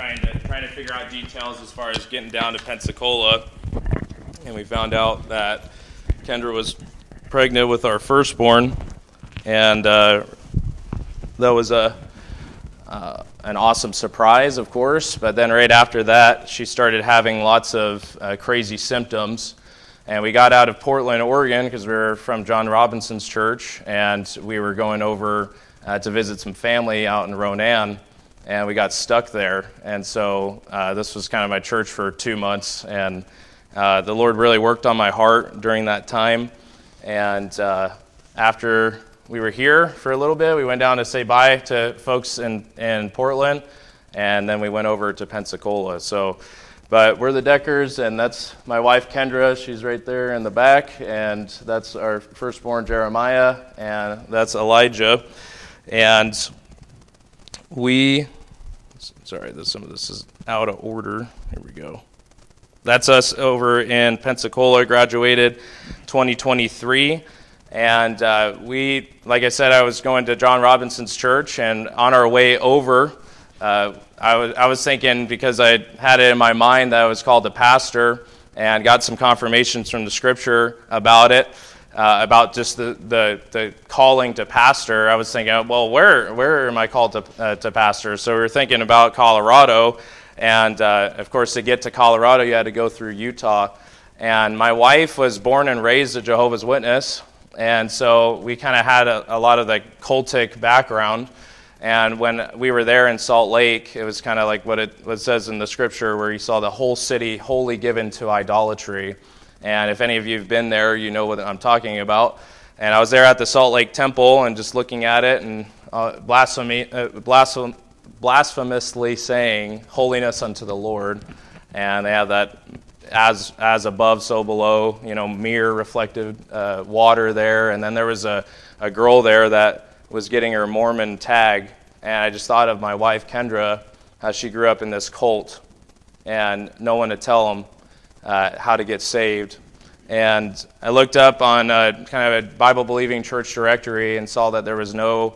trying to figure out details as far as getting down to Pensacola, and we found out that Kendra was pregnant with our firstborn, and that was an awesome surprise, of course. But then right after that, she started having lots of crazy symptoms. And we got out of Portland, Oregon, because we were from John Robinson's church, and we were going over to visit some family out in Ronan, and we got stuck there. And so this was kind of my church for 2 months, and the Lord really worked on my heart during that time. And after we were here for a little bit, we went down to say bye to folks in Portland, and then we went over to Pensacola. But we're the Deckers, and that's my wife, Kendra. She's right there in the back, and that's our firstborn, Jeremiah, and that's Elijah. And some of this is out of order. Here we go. That's us over in Pensacola, graduated 2023. And like I said, I was going to John Robinson's church, and on our way over, I was thinking, because I had it in my mind that I was called a pastor, and got some confirmations from the scripture about it, about just the calling to pastor. I was thinking, well, where am I called to pastor? So we were thinking about Colorado, and of course, to get to Colorado, you had to go through Utah. And my wife was born and raised a Jehovah's Witness, and so we kind of had a lot of the cultic background. And when we were there in Salt Lake, it was kind of like what it says in the scripture, where you saw the whole city wholly given to idolatry. And if any of you have been there, you know what I'm talking about. And I was there at the Salt Lake Temple and just looking at it and blasphemously saying, "Holiness unto the Lord." And they have that as above, so below, mirror reflected water there. And then there was a girl there that was getting her Mormon tag, and I just thought of my wife, Kendra, how she grew up in this cult, and no one to tell them how to get saved. And I looked up on kind of a Bible-believing church directory and saw that there was no,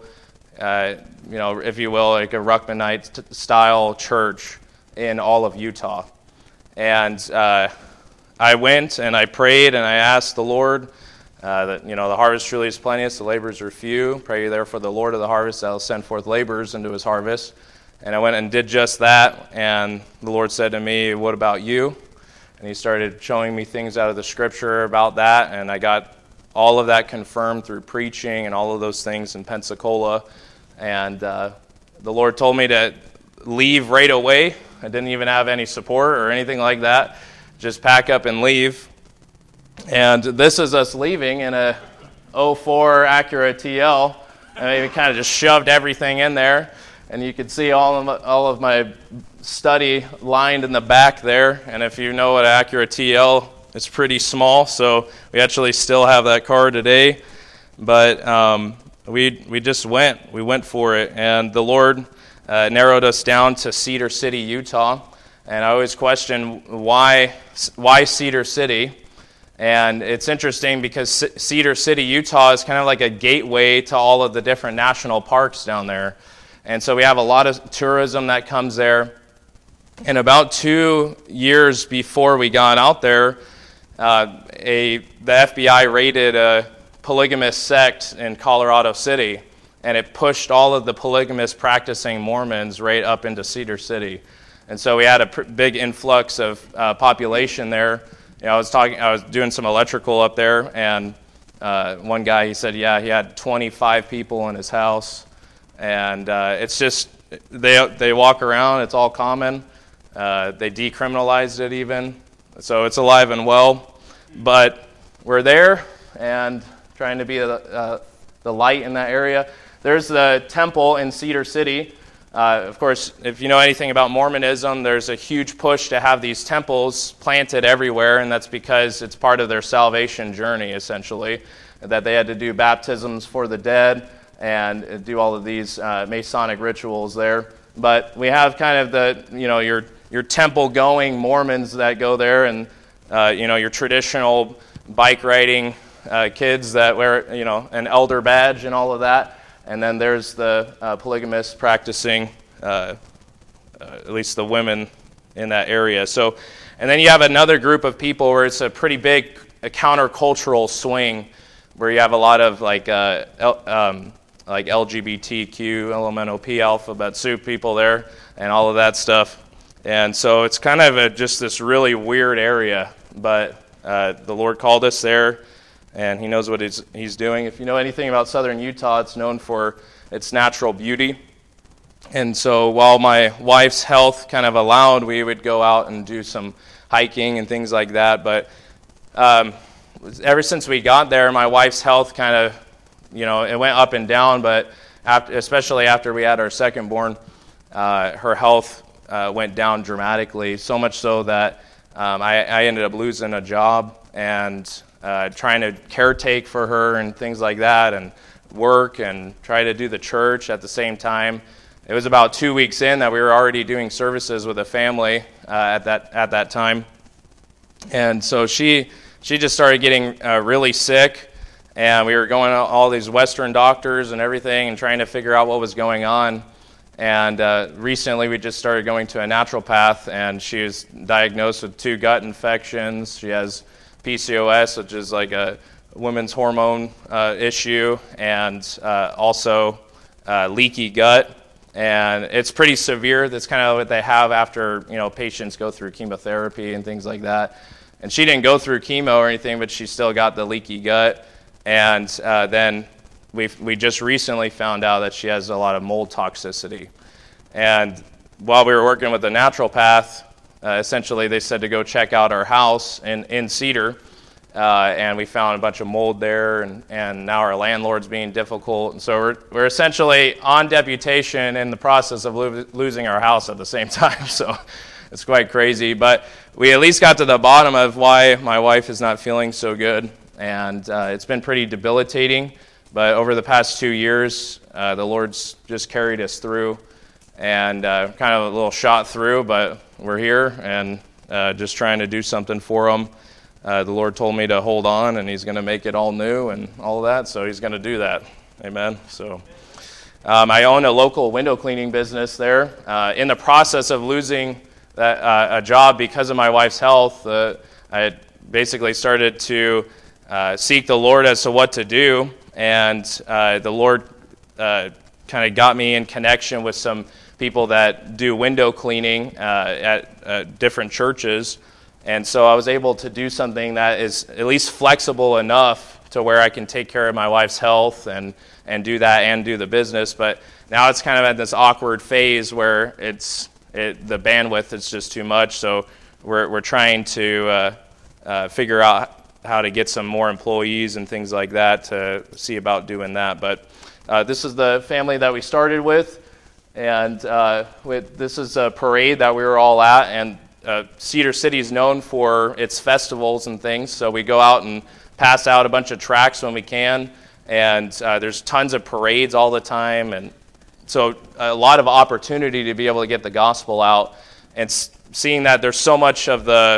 if you will, like a Ruckmanite-style church in all of Utah. And I went and I prayed and I asked the Lord, that the harvest truly is plenteous, the laborers are few. Pray therefore the Lord of the harvest that will send forth laborers into his harvest. And I went and did just that, and the Lord said to me, "What about you?" And he started showing me things out of the scripture about that, and I got all of that confirmed through preaching and all of those things in Pensacola. And the Lord told me to leave right away. I didn't even have any support or anything like that. Just pack up and leave. And this is us leaving in a 04 Acura TL. And we kind of just shoved everything in there. And you could see all of my study lined in the back there. And if you know what Acura TL, it's pretty small. So we actually still have that car today. But we just went. We went for it. And the Lord narrowed us down to Cedar City, Utah. And I always question why Cedar City. And it's interesting because Cedar City, Utah is kind of like a gateway to all of the different national parks down there. And so we have a lot of tourism that comes there. And about 2 years before we got out there, the FBI raided a polygamous sect in Colorado City. And it pushed all of the polygamous practicing Mormons right up into Cedar City. And so we had a big influx of population there. I was doing some electrical up there, and one guy, he said, he had 25 people in his house, and it's just, they walk around, it's all common. They decriminalized it even, so it's alive and well. But we're there, and trying to be the light in that area. There's the temple in Cedar City. Of course, if you know anything about Mormonism, there's a huge push to have these temples planted everywhere, and that's because it's part of their salvation journey, essentially, that they had to do baptisms for the dead and do all of these Masonic rituals there. But we have kind of the, your temple-going Mormons that go there, and, your traditional bike riding kids that wear, an elder badge and all of that. And then there's the polygamous practicing at least the women in that area. So, and then you have another group of people where it's a pretty big countercultural swing, where you have a lot of like LGBTQ, LMNOP, alphabet soup people there, and all of that stuff. And so it's kind of just this really weird area, but the Lord called us there, and He knows what He's doing. If you know anything about southern Utah, it's known for its natural beauty. And so while my wife's health kind of allowed, we would go out and do some hiking and things like that. But ever since we got there, my wife's health kind of, it went up and down. But especially after we had our second born, her health went down dramatically, so much so that I ended up losing a job and trying to caretake for her and things like that, and work and try to do the church at the same time. It was about 2 weeks in that we were already doing services with a family at that time, and so she just started getting really sick, and we were going to all these Western doctors and everything and trying to figure out what was going on. And recently we just started going to a naturopath, and she was diagnosed with 2 gut infections. She has PCOS, which is like a women's hormone issue, and also leaky gut. And it's pretty severe. That's kind of what they have after patients go through chemotherapy and things like that. And she didn't go through chemo or anything, but she still got the leaky gut. And then we just recently found out that she has a lot of mold toxicity. And while we were working with the naturopath, essentially they said to go check out our house in Cedar. And we found a bunch of mold there, and now our landlord's being difficult. And so we're essentially on deputation in the process of losing our house at the same time. So it's quite crazy. But we at least got to the bottom of why my wife is not feeling so good. And it's been pretty debilitating. But over the past 2 years, the Lord's just carried us through, and kind of a little shot through, but we're here and just trying to do something for Him. The Lord told me to hold on, and He's going to make it all new and all of that, so He's going to do that. Amen. So I own a local window cleaning business there. In the process of losing a job because of my wife's health, I basically started to seek the Lord as to what to do, and the Lord kind of got me in connection with some people that do window cleaning at different churches. And so I was able to do something that is at least flexible enough to where I can take care of my wife's health and do that and do the business. But now it's kind of at this awkward phase where the bandwidth is just too much. So we're trying to figure out how to get some more employees and things like that to see about doing that. But this is the family that we started with, and this is a parade that we were all at, and Cedar City is known for its festivals and things, so we go out and pass out a bunch of tracts when we can, and there's tons of parades all the time, and so a lot of opportunity to be able to get the gospel out, and seeing that there's so much of the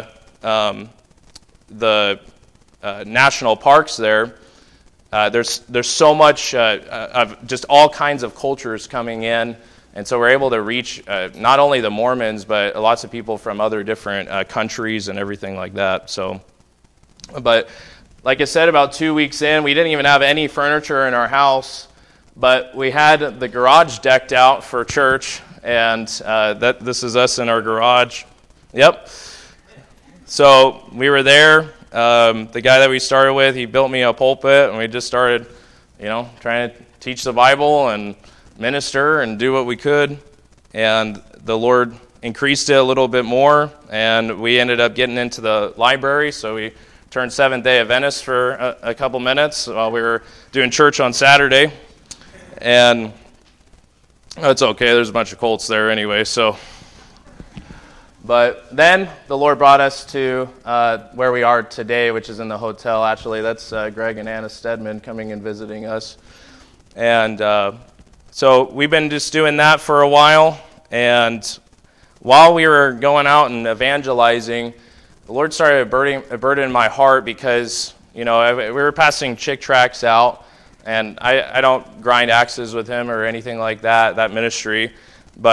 national parks there. There's so much of just all kinds of cultures coming in, and so we're able to reach not only the Mormons, but lots of people from other different countries and everything like that. So, but like I said, about 2 weeks in, we didn't even have any furniture in our house, but we had the garage decked out for church, and this is us in our garage. Yep. So we were there. The guy that we started with, he built me a pulpit, and we just started, trying to teach the Bible and minister and do what we could. And the Lord increased it a little bit more, and we ended up getting into the library. So we turned Seventh-day Adventist for a couple minutes while we were doing church on Saturday. And it's okay, there's a bunch of Colts there anyway, so. But then the Lord brought us to where we are today, which is in the hotel. Actually, that's Greg and Anna Stedman coming and visiting us. And so we've been just doing that for a while. And while we were going out and evangelizing, the Lord started a burden in my heart because, we were passing chick tracts out. And I don't grind axes with him or anything like that ministry. But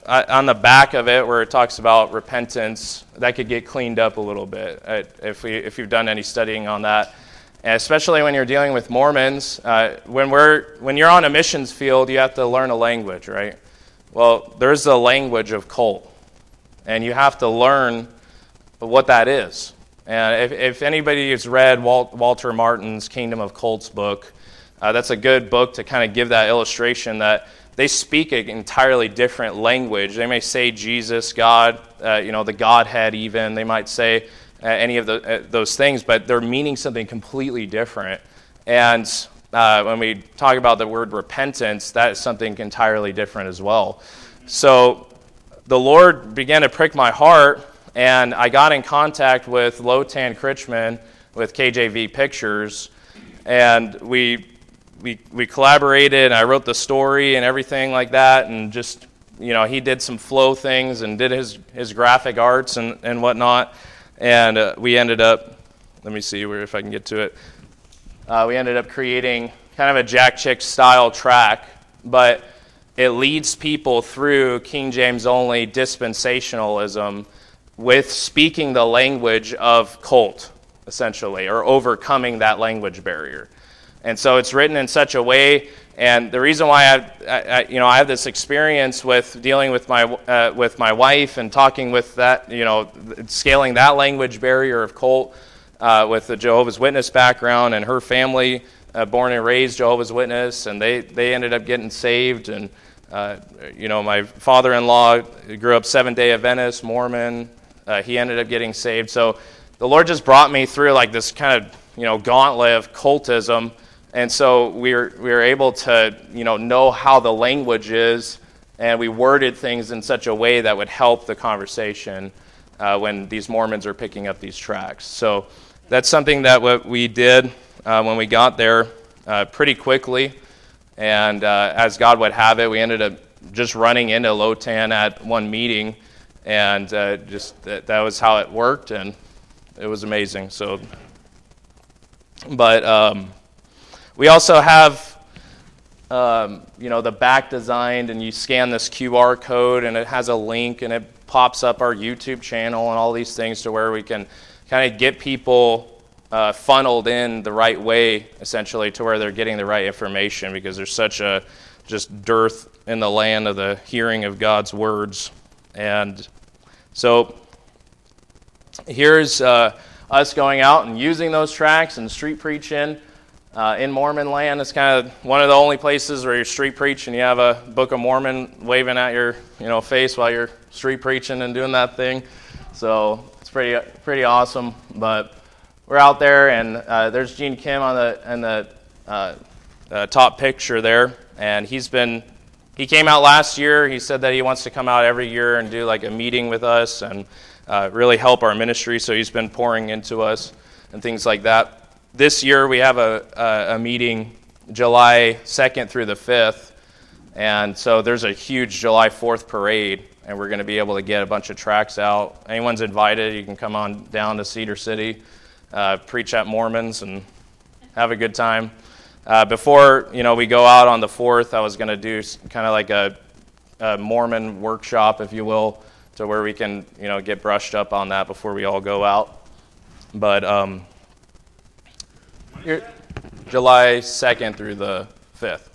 on the back of it where it talks about repentance, that could get cleaned up a little bit if you've done any studying on that. And especially when you're dealing with Mormons, when you're on a missions field, you have to learn a language, right? Well, there's the language of cult, and you have to learn what that is. And if anybody has read Walter Martin's Kingdom of Cults book, that's a good book to kind of give that illustration that they speak an entirely different language. They may say Jesus, God, the Godhead even. They might say any of those things, but they're meaning something completely different. And when we talk about the word repentance, that is something entirely different as well. So the Lord began to prick my heart, and I got in contact with Lotan Critchman with KJV Pictures, and we collaborated, and I wrote the story and everything like that, and just, he did some flow things and did his graphic arts and whatnot, and we ended up, let me see if I can get to it, we ended up creating kind of a Jack Chick style track, but it leads people through King James only dispensationalism with speaking the language of cult, essentially, or overcoming that language barrier. And so it's written in such a way, and the reason why I have this experience with dealing with my wife and talking with that, scaling that language barrier of cult with the Jehovah's Witness background, and her family, born and raised Jehovah's Witness, and they ended up getting saved. And my father-in-law grew up Seventh-day Adventist, Mormon. He ended up getting saved. So the Lord just brought me through like this kind of gauntlet of cultism. And so we were able to, know how the language is, and we worded things in such a way that would help the conversation when these Mormons are picking up these tracts. So that's something that we did when we got there pretty quickly. And as God would have it, we ended up just running into Lotan at one meeting, and that was how it worked, and it was amazing. So, but we also have, the back designed, and you scan this QR code, and it has a link, and it pops up our YouTube channel and all these things to where we can kind of get people funneled in the right way, essentially, to where they're getting the right information, because there's such a just dearth in the land of the hearing of God's words. And so here's us going out and using those tracts and street preaching. In Mormon land, it's kind of one of the only places where you're street preaching. You have a Book of Mormon waving at your face while you're street preaching and doing that thing. So it's pretty awesome. But we're out there, and there's Gene Kim on the top picture there, and he came out last year. He said that he wants to come out every year and do like a meeting with us and really help our ministry. So he's been pouring into us and things like that. This year we have a meeting July 2nd through the 5th, and so there's a huge July 4th parade, and we're going to be able to get a bunch of tracts out. Anyone's invited. You can come on down to Cedar City, preach at Mormons, and have a good time. Before we go out on the 4th, I was going to do kind of like a Mormon workshop, if you will, to where we can get brushed up on that before we all go out. But July 2nd through the 5th.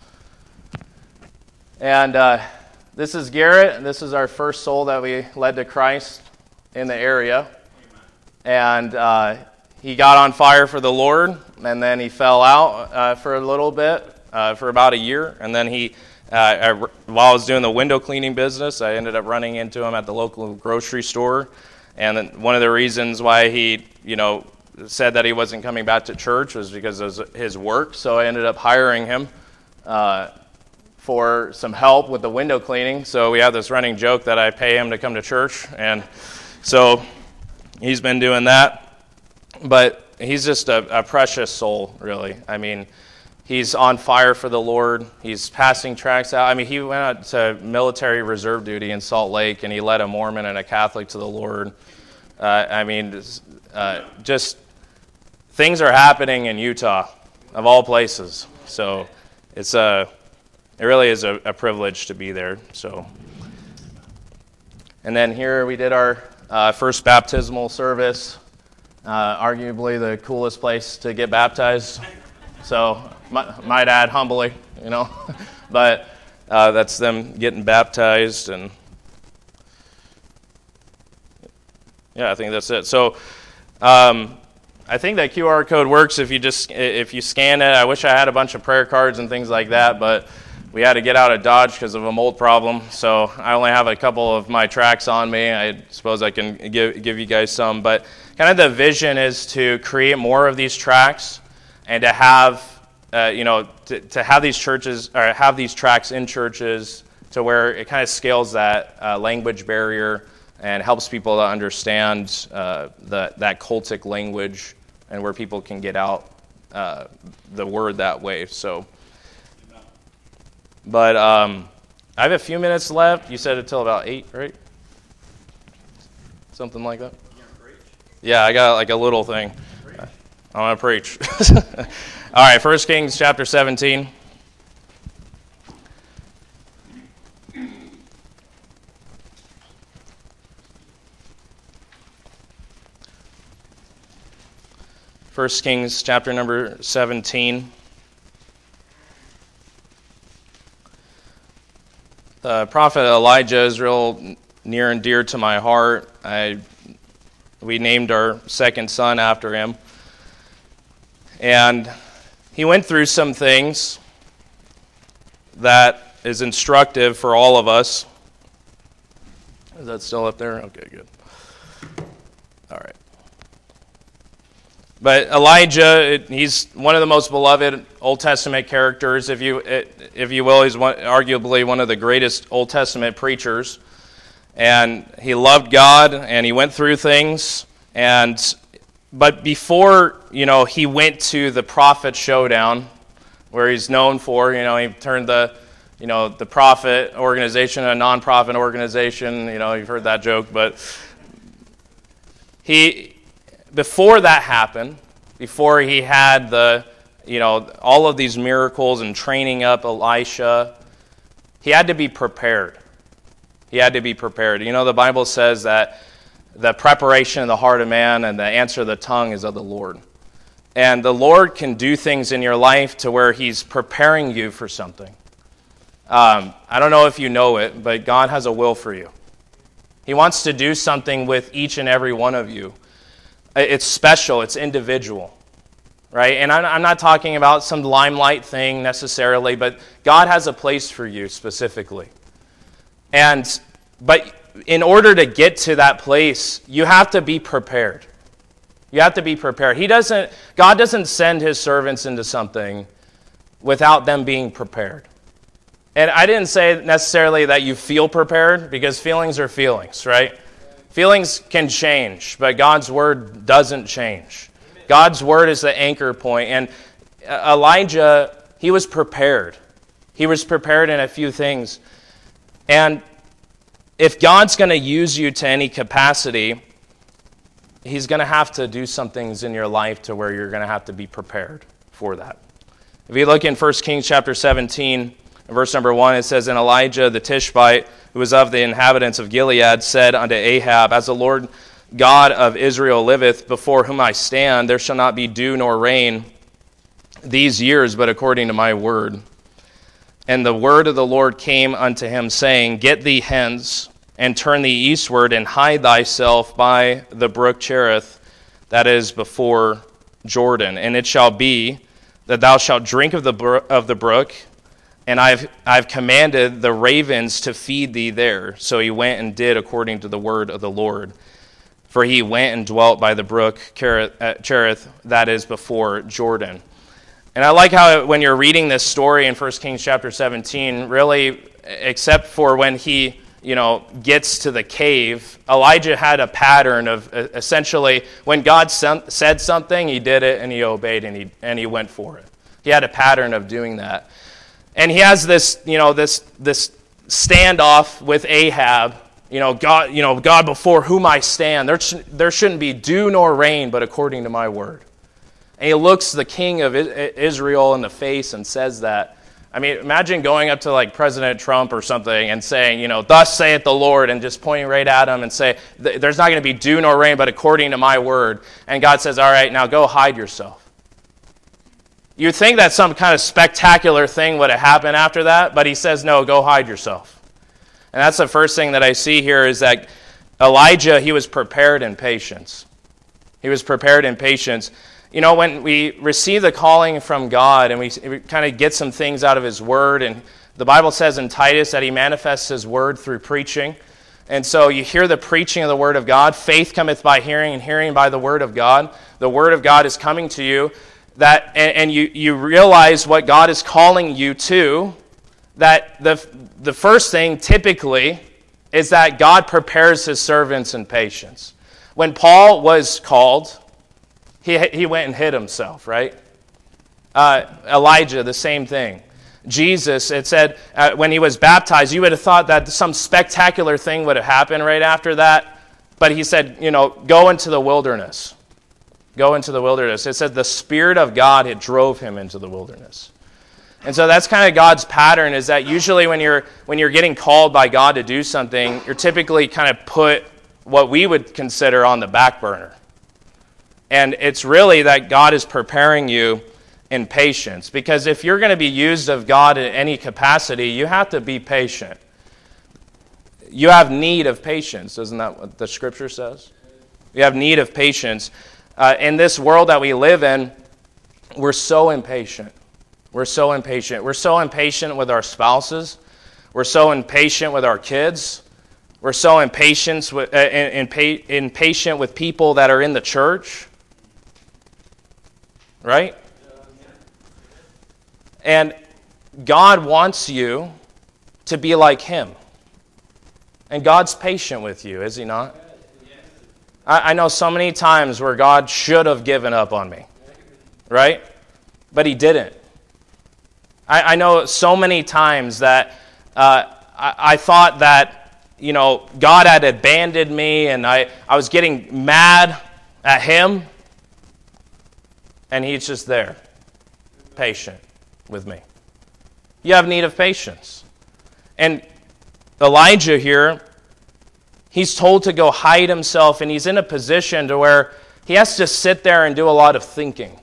And this is Garrett, and this is our first soul that we led to Christ in the area. And he got on fire for the Lord, and then he fell out for a little bit, for about a year. And then while I was doing the window cleaning business, I ended up running into him at the local grocery store. And then one of the reasons why he, said that he wasn't coming back to church was because of his work. So I ended up hiring him for some help with the window cleaning. So we have this running joke that I pay him to come to church. And so he's been doing that. But he's just a precious soul, really. I mean, he's on fire for the Lord. He's passing tracts out. I mean, he went out to military reserve duty in Salt Lake, and he led a Mormon and a Catholic to the Lord. Just things are happening in Utah, of all places. So it really is a privilege to be there. So, And then here we did our first baptismal service, arguably the coolest place to get baptized. So, might add humbly, but that's them getting baptized, and yeah, I think that's it. So, I think that QR code works if you scan it. I wish I had a bunch of prayer cards and things like that, but we had to get out of Dodge because of a mold problem. So I only have a couple of my tracks on me. I suppose I can give you guys some, but kind of the vision is to create more of these tracks and to have to have these churches or have these tracks in churches to where it kind of scales that language barrier and helps people to understand that cultic language and where people can get out the word that way. So, but I have a few minutes left. You said until about 8, right? Something like that. You gonna preach? Yeah, I got like a little thing. I want to preach. All right, 1 Kings chapter 17. First Kings chapter number 17. The prophet Elijah is real near and dear to my heart. We named our second son after him. And he went through some things that is instructive for all of us. Is that still up there? Okay, good. All right. But Elijah, he's one of the most beloved Old Testament characters, if you will. He's arguably one of the greatest Old Testament preachers. And he loved God, and he went through things. But before, he went to the prophet showdown, where he's known for, he turned the prophet organization a non-profit organization. You've heard that joke, but before that happened, before he had all of these miracles and training up Elisha, he had to be prepared. He had to be prepared. The Bible says that the preparation of the heart of man and the answer of the tongue is of the Lord. And the Lord can do things in your life to where he's preparing you for something. I don't know if you know it, but God has a will for you. He wants to do something with each and every one of you. It's special. It's individual, right? And I'm not talking about some limelight thing necessarily, but God has a place for you specifically. But in order to get to that place, you have to be prepared. You have to be prepared. God doesn't send his servants into something without them being prepared. And I didn't say necessarily that you feel prepared, because feelings are feelings, right? Feelings can change, but God's word doesn't change. God's word is the anchor point. And Elijah, he was prepared. He was prepared in a few things. And if God's going to use you to any capacity, he's going to have to do some things in your life to where you're going to have to be prepared for that. If you look in 1 Kings chapter 17, verse number 1, it says, "And Elijah the Tishbite, who was of the inhabitants of Gilead, said unto Ahab, As the Lord God of Israel liveth, before whom I stand, there shall not be dew nor rain these years, but according to my word. And the word of the Lord came unto him, saying, Get thee hence, and turn thee eastward, and hide thyself by the brook Cherith, that is before Jordan. And it shall be that thou shalt drink of the brook, and I've commanded the ravens to feed thee there. So he went and did according to the word of the Lord. For he went and dwelt by the brook Cherith, that is before Jordan." And I like how when you're reading this story in 1 Kings chapter 17, really, except for when he gets to the cave, Elijah had a pattern of essentially when God said something, he did it and he obeyed and he went for it. He had a pattern of doing that. And he has this standoff with Ahab. God before whom I stand, there shouldn't be dew nor rain, but according to my word. And he looks the king of Israel in the face and says that. I mean, imagine going up to like President Trump or something and saying, you know, thus saith the Lord, and just pointing right at him and say, there's not going to be dew nor rain, but according to my word. And God says, all right, now go hide yourself. You'd think that some kind of spectacular thing would have happened after that, but he says, no, go hide yourself. And that's the first thing that I see here is that Elijah, he was prepared in patience. He was prepared in patience. You know, when we receive the calling from God and we kind of get some things out of his word, and the Bible says in Titus that he manifests his word through preaching. And so you hear the preaching of the word of God. Faith cometh by hearing, and hearing by the word of God. The word of God is coming to you. And you realize what God is calling you to, that the first thing typically is that God prepares his servants in patience. When Paul was called, he went and hid himself, right? Elijah, the same thing. Jesus, it said, when he was baptized, you would have thought that some spectacular thing would have happened right after that. But he said, you know, go into the wilderness. Go into the wilderness. It said the Spirit of God, it drove him into the wilderness. And so that's kind of God's pattern, is that usually when you're getting called by God to do something, you're typically kind of put what we would consider on the back burner. And it's really that God is preparing you in patience. Because if you're going to be used of God in any capacity, you have to be patient. You have need of patience. Isn't that what the Scripture says? You have need of patience. In this world that we live in, we're so impatient. We're so impatient. We're so impatient with our spouses. We're so impatient with our kids. We're so impatient with people that are in the church. Right? And God wants you to be like him. And God's patient with you, is he not? I know so many times where God should have given up on me, right? But he didn't. I know so many times that I thought that, you know, God had abandoned me, and I was getting mad at him, and he's just there, patient with me. You have need of patience. And Elijah here, he's told to go hide himself, and he's in a position to where he has to sit there and do a lot of thinking.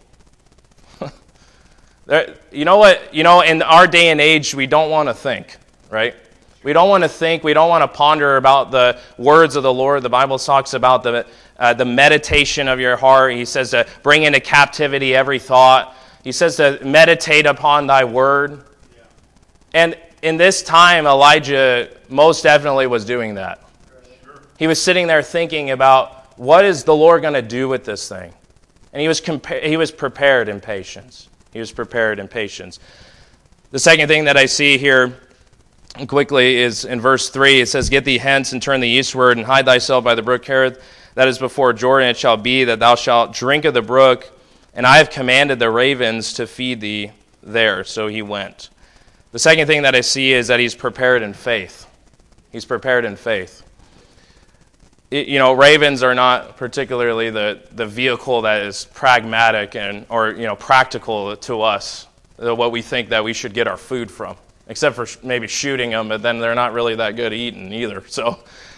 You know what? You know, in our day and age, we don't want to think, right? We don't want to think. We don't want to ponder about the words of the Lord. The Bible talks about the meditation of your heart. He says to bring into captivity every thought. He says to meditate upon thy word. And in this time, Elijah most definitely was doing that. He was sitting there thinking about, what is the Lord going to do with this thing? And he was prepared in patience. He was prepared in patience. The second thing that I see here quickly is in verse 3. It says, get thee hence and turn thee eastward, and hide thyself by the brook Cherith, that is before Jordan. It shall be that thou shalt drink of the brook, and I have commanded the ravens to feed thee there. So he went. The second thing that I see is that he's prepared in faith. He's prepared in faith. You know, ravens are not particularly the vehicle that is pragmatic or practical to us, what we think that we should get our food from, except for maybe shooting them, but then they're not really that good eating either. So,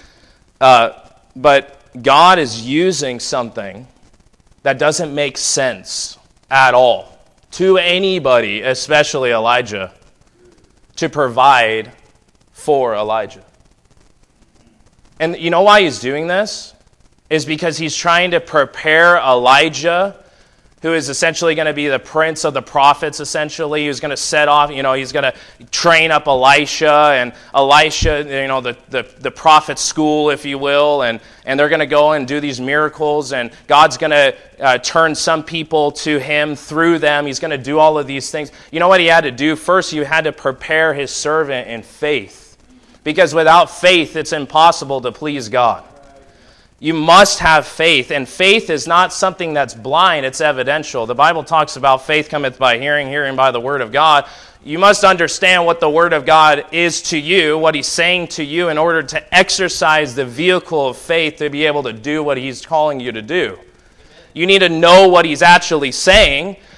but God is using something that doesn't make sense at all to anybody, especially Elijah, to provide for Elijah. And you know why he's doing this? Is because he's trying to prepare Elijah, who is essentially going to be the prince of the prophets, essentially. He's going to set off, he's going to train up Elisha, and Elisha, the prophet school, if you will, and they're going to go and do these miracles, and God's going to turn some people to him through them. He's going to do all of these things. You know what he had to do? First, he had to prepare his servant in faith. Because without faith, it's impossible to please God. You must have faith, and faith is not something that's blind, it's evidential. The Bible talks about faith cometh by hearing, hearing by the word of God. You must understand what the word of God is to you, what he's saying to you, in order to exercise the vehicle of faith to be able to do what he's calling you to do. You need to know what he's actually saying,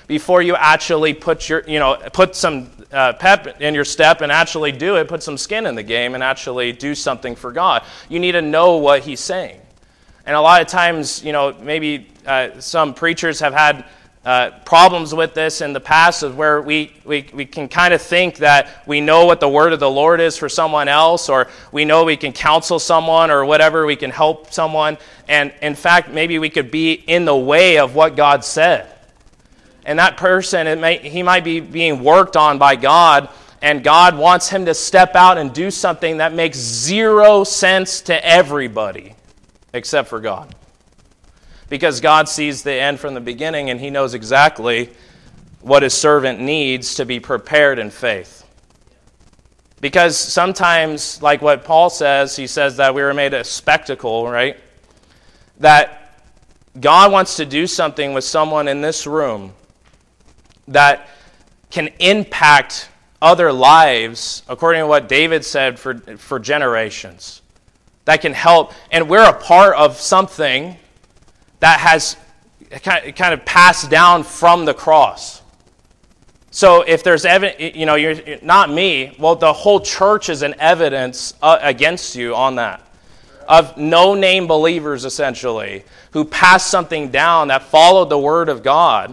before you actually put some pep in your step and actually do it, put some skin in the game and actually do something for God. You need to know what he's saying. And a lot of times, maybe some preachers have had problems with this in the past, of where we can kind of think that we know what the word of the Lord is for someone else, or we know we can counsel someone or whatever, we can help someone. And in fact, maybe we could be in the way of what God said. And that person, he might be being worked on by God, and God wants him to step out and do something that makes zero sense to everybody except for God. Because God sees the end from the beginning, and he knows exactly what his servant needs to be prepared in faith. Because sometimes, like what Paul says, he says that we were made a spectacle, right? That God wants to do something with someone in this room that can impact other lives, according to what David said, for generations. That can help. And we're a part of something that has kind of passed down from the cross. So if there's evidence, you're not me, well, the whole church is an evidence against you on that. Of no-name believers, essentially, who passed something down that followed the word of God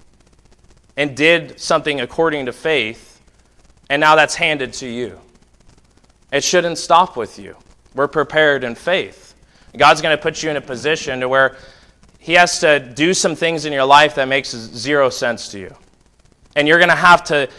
and did something according to faith, and now that's handed to you. It shouldn't stop with you. We're prepared in faith. God's going to put you in a position to where he has to do some things in your life that makes zero sense to you. And you're going to have to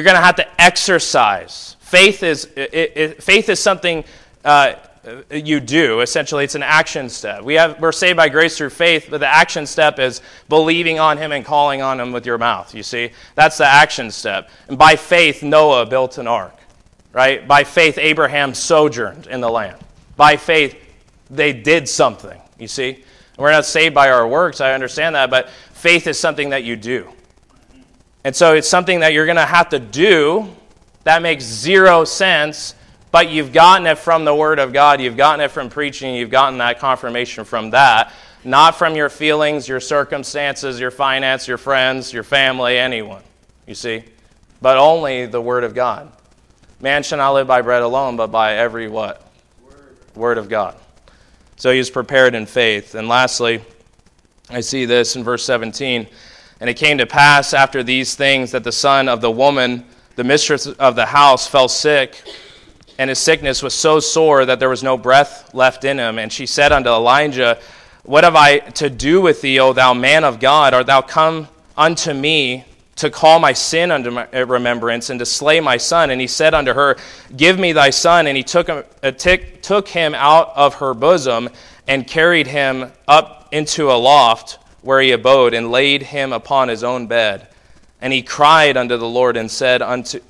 exercise. Faith is something you do. Essentially, it's an action step. We're saved by grace through faith, but the action step is believing on him and calling on him with your mouth, you see? That's the action step. And by faith, Noah built an ark, right? By faith, Abraham sojourned in the land. By faith, they did something, you see? We're not saved by our works, I understand that, but faith is something that you do. And so it's something that you're going to have to do that makes zero sense, but you've gotten it from the Word of God, you've gotten it from preaching, you've gotten that confirmation from that, not from your feelings, your circumstances, your finance, your friends, your family, anyone, you see? But only the Word of God. Man shall not live by bread alone, but by every what? Word of God. So he was prepared in faith. And lastly, I see this in verse 17. And it came to pass after these things that the son of the woman, the mistress of the house, fell sick, and his sickness was so sore that there was no breath left in him. And she said unto Elijah, What have I to do with thee, O thou man of God? Art thou come unto me to call my sin unto my remembrance, and to slay my son? And he said unto her, Give me thy son. And he took him out of her bosom, and carried him up into a loft where he abode, and laid him upon his own bed. And he cried unto the Lord, and said,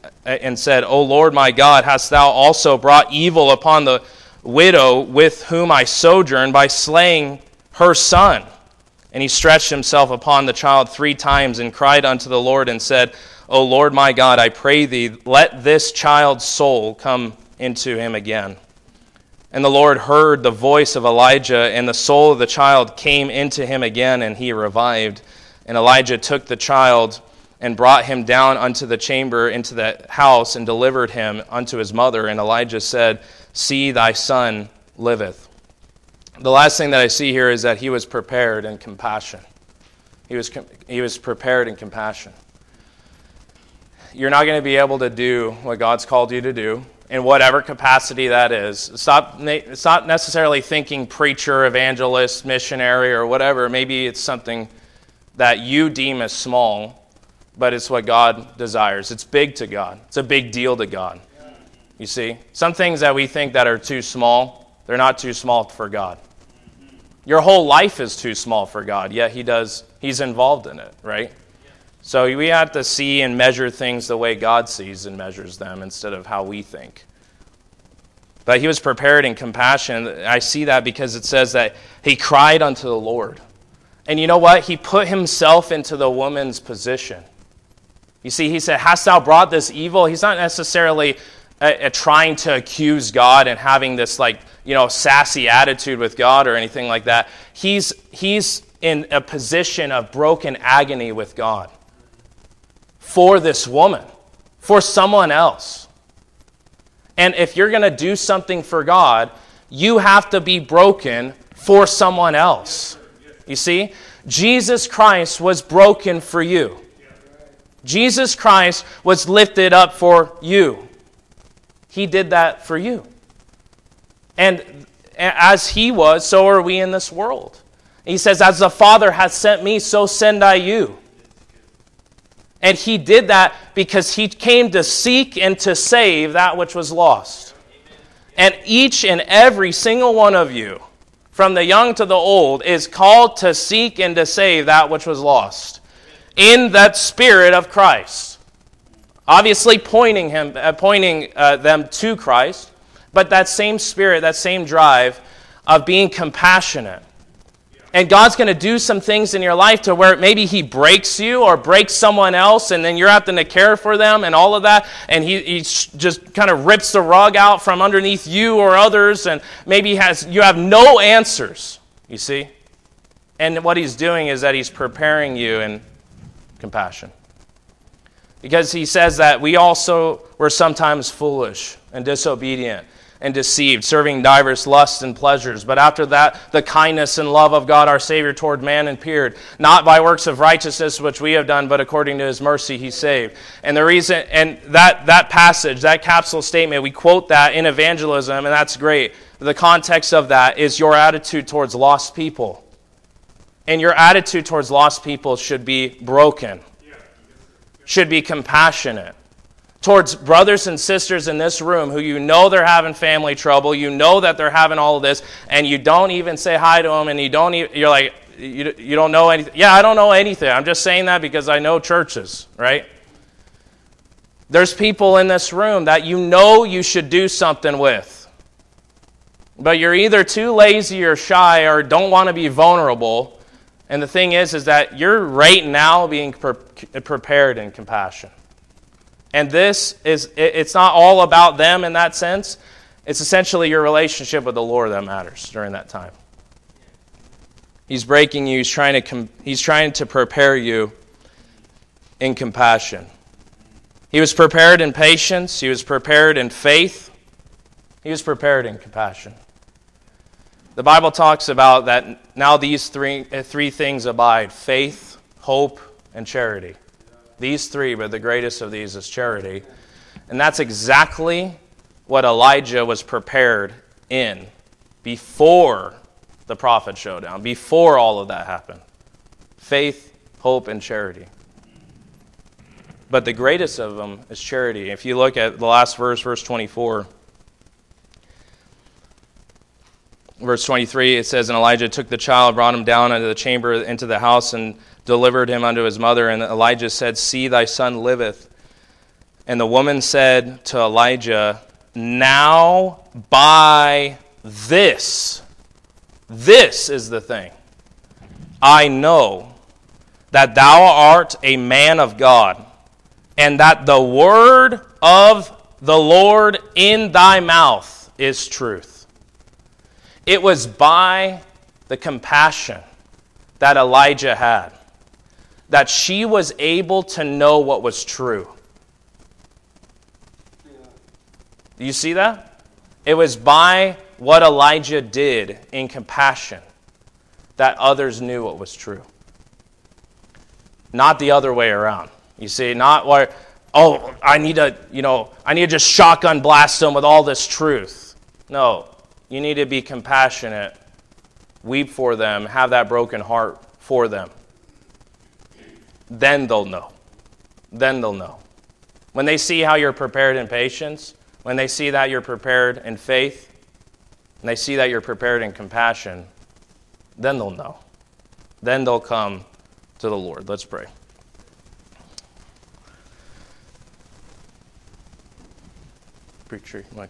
O Lord my God, hast thou also brought evil upon the widow with whom I sojourn, by slaying her son? And he stretched himself upon the child 3 times, and cried unto the Lord, and said, O Lord my God, I pray thee, let this child's soul come into him again. And the Lord heard the voice of Elijah, and the soul of the child came into him again, and he revived. And Elijah took the child, and brought him down unto the chamber into the house, and delivered him unto his mother. And Elijah said, See, thy son liveth. The last thing that I see here is that he was prepared in compassion. He was prepared in compassion. You're not going to be able to do what God's called you to do in whatever capacity that is. Stop necessarily thinking preacher, evangelist, missionary, or whatever. Maybe it's something that you deem as small, but it's what God desires. It's big to God. It's a big deal to God. You see? Some things that we think that are too small, they're not too small for God. Your whole life is too small for God, yet He's involved in it, right? So we have to see and measure things the way God sees and measures them instead of how we think. But he was prepared in compassion. I see that because it says that he cried unto the Lord. And you know what? He put himself into the woman's position. You see, he said, Hast thou brought this evil? He's not necessarily trying to accuse God and having this sassy attitude with God or anything like that. He's in a position of broken agony with God. for this woman, for someone else. And if you're going to do something for God, you have to be broken for someone else. You see? Jesus Christ was broken for you. Jesus Christ was lifted up for you. He did that for you. And as he was, so are we in this world. He says, as the Father hath sent me, so send I you. And he did that because he came to seek and to save that which was lost. And each and every single one of you, from the young to the old, is called to seek and to save that which was lost in that Spirit of Christ. Obviously pointing them to Christ, but that same spirit, that same drive of being compassionate. And God's going to do some things in your life to where maybe he breaks you or breaks someone else, and then you're having to care for them and all of that, and he just kind of rips the rug out from underneath you or others, and maybe you have no answers, you see? And what he's doing is that he's preparing you in compassion. Because he says that we also were sometimes foolish and disobedient and deceived, serving divers lusts and pleasures. But after that, the kindness and love of God our Savior toward man appeared, not by works of righteousness which we have done, but according to his mercy he saved. And the reason, and that passage, that capsule statement, we quote that in evangelism, and that's great. The context of that is your attitude towards lost people. And your attitude towards lost people should be broken, should be compassionate. Towards brothers and sisters in this room who you know they're having family trouble, you know that they're having all of this, and you don't even say hi to them, and you're like, you don't know anything. Yeah, I don't know anything. I'm just saying that because I know churches, right? There's people in this room that you know you should do something with, but you're either too lazy or shy or don't want to be vulnerable. And the thing is that you're right now being prepared in compassion. And it's not all about them in that sense. It's essentially your relationship with the Lord that matters during that time. He's breaking you. He's trying to prepare you in compassion. He was prepared in patience. He was prepared in faith. He was prepared in compassion. The Bible talks about that now these three things abide: faith, hope, and charity. These three, but the greatest of these is charity. And that's exactly what Elijah was prepared in before the prophet showdown, before all of that happened. Faith, hope, and charity. But the greatest of them is charity. If you look at the last verse, verse 24, verse 23, it says, and Elijah took the child, brought him down into the chamber, into the house, and delivered him unto his mother. And Elijah said, see, thy son liveth. And the woman said to Elijah, now by this is the thing, I know that thou art a man of God, and that the word of the Lord in thy mouth is truth. It was by the compassion that Elijah had that she was able to know what was true. Do you see that? It was by what Elijah did in compassion that others knew what was true. Not the other way around. You see, not where, I need to just shotgun blast them with all this truth. No, you need to be compassionate, weep for them, have that broken heart for them. Then they'll know. Then they'll know. When they see how you're prepared in patience, when they see that you're prepared in faith, and they see that you're prepared in compassion, then they'll know. Then they'll come to the Lord. Let's pray. Preacher, Mike.